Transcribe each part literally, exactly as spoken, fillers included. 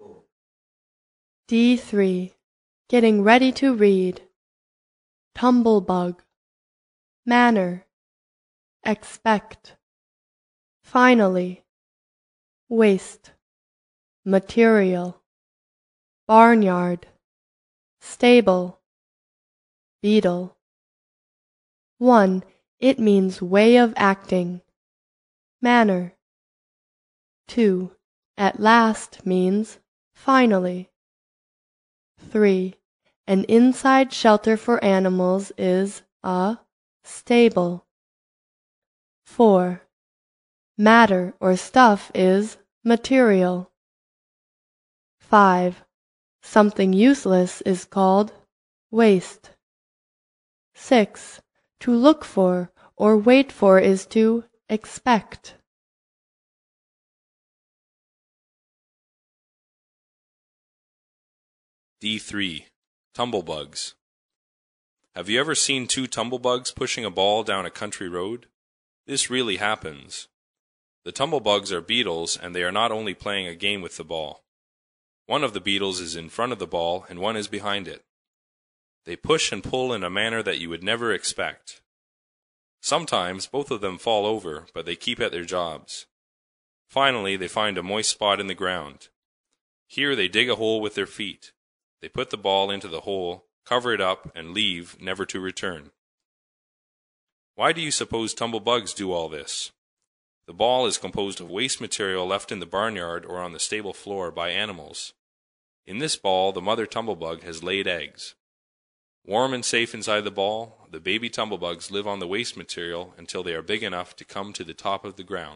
D three. Getting ready to read. Tumblebug. Manner. Expect. Finally. Waste. Material. Barnyard. Stable. Beetle. one. It means way of acting. Manner. two. At last means finally. three. An inside shelter for animals is a stable. four. Matter or stuff is material. five. Something useless is called waste. six. To look for or wait for is to expect. D three. Tumblebugs. Have you ever seen two tumblebugs pushing a ball down a country road? This really happens. The tumblebugs are beetles, and they are not only playing a game with the ball. One of the beetles is in front of the ball and one is behind it. They push and pull in a manner that you would never expect. Sometimes both of them fall over, but they keep at their jobs. Finally, they find a moist spot in the ground. Here they dig a hole with their feet. They put the ball into the hole, cover it up, and leave, never to return. Why do you suppose tumblebugs do all this? The ball is composed of waste material left in the barnyard or on the stable floor by animals. In this ball, the mother tumblebug has laid eggs. Warm and safe inside the ball, the baby tumblebugs live on the waste material until they are big enough to come to the top of the ground.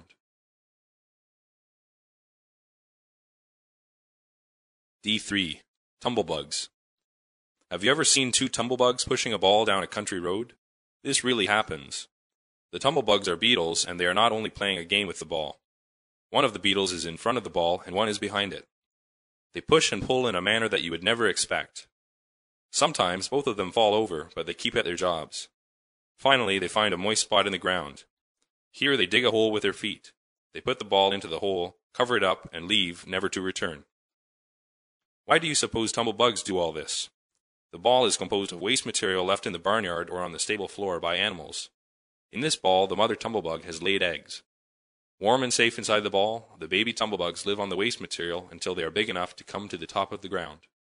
D three. Tumblebugs. Have you ever seen two tumblebugs pushing a ball down a country road? This really happens. The tumblebugs are beetles, and they are not only playing a game with the ball. One of the beetles is in front of the ball and one is behind it. They push and pull in a manner that you would never expect. Sometimes both of them fall over, but they keep at their jobs. Finally, they find a moist spot in the ground. Here they dig a hole with their feet. They put the ball into the hole, cover it up, and leave, never to return. Why do you suppose tumblebugs do all this? The ball is composed of waste material left in the barnyard or on the stable floor by animals. In this ball, the mother tumblebug has laid eggs. Warm and safe inside the ball, the baby tumblebugs live on the waste material until they are big enough to come to the top of the ground.